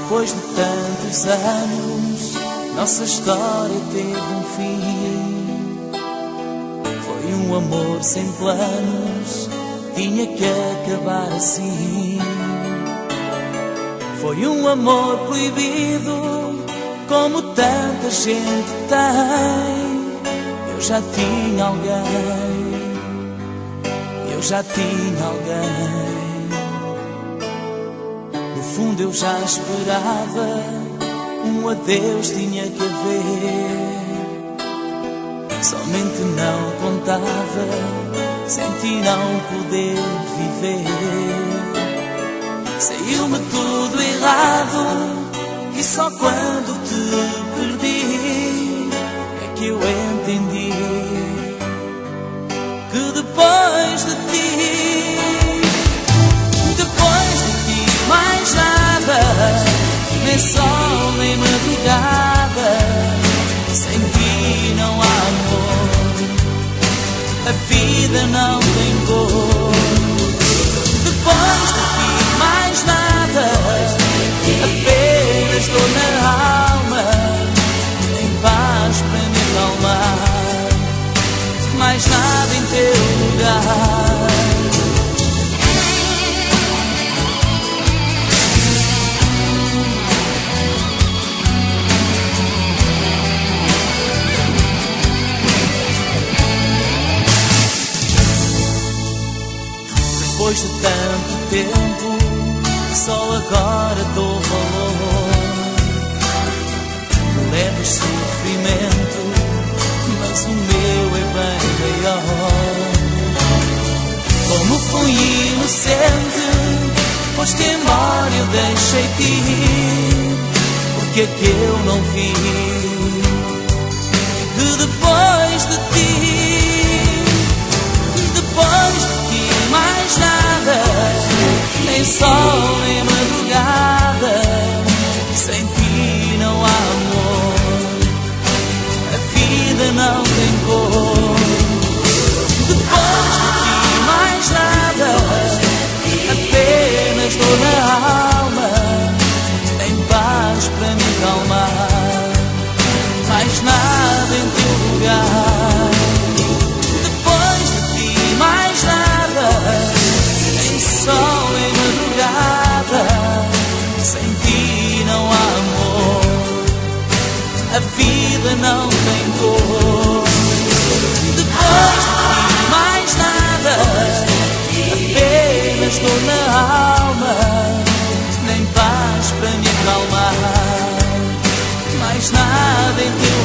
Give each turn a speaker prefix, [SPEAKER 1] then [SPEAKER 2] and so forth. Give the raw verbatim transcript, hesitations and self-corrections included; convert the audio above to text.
[SPEAKER 1] Depois de tantos anos, nossa história teve um fim. Foi um amor sem planos, tinha que acabar assim. Foi um amor proibido, como tanta gente tem. Eu já tinha alguém, eu já tinha alguém. No fundo eu já esperava, um adeus tinha que haver. Somente não contava, sem ti não poder viver. Saiu-me tudo errado, e só quando te perdi é que eu entendi que depois de ti, depois de ti mais nada, nem sol nem madrugada. Sem ti não há amor, a vida não tem cor. Depois de ti mais nada, apenas dor na alma, em paz para me acalmar, mais nada em teu lugar. Depois de tanto tempo, só agora dou valor. Levas sofrimento, mas o meu é bem maior. Como fui inocente, foste embora e eu deixei-te ir. Porque é que eu não vi que depois de ti, depois de ti mais nada, nem sol nem madrugada. Sem ti não há amor, a vida não tem cor. Depois de ti mais nada, apenas dor na alma, em paz para me acalmar, mais nada em teu lugar. Depois de ti mais nada, nem sol nem madrugada. Sem ti não há amor, a vida não tem cor. Depois de ti mais nada, apenas dor na alma, nem paz para me acalmar, mais nada em teu